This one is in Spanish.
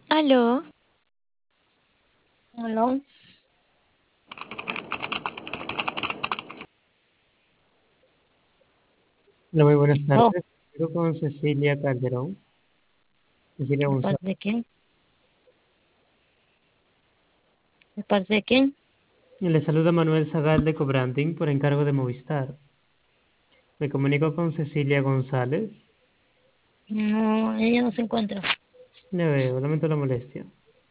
Aló, Hola, Hola, muy buenas oh, tardes. Hablo con Cecilia Calderón. Cecilia ¿de González. parte de quién? ¿De parte de quién? Le saluda Manuel Zagal de Cobranding por encargo de Movistar. Me comunico con Cecilia González. No, ella no se encuentra. Le veo, lamento la molestia.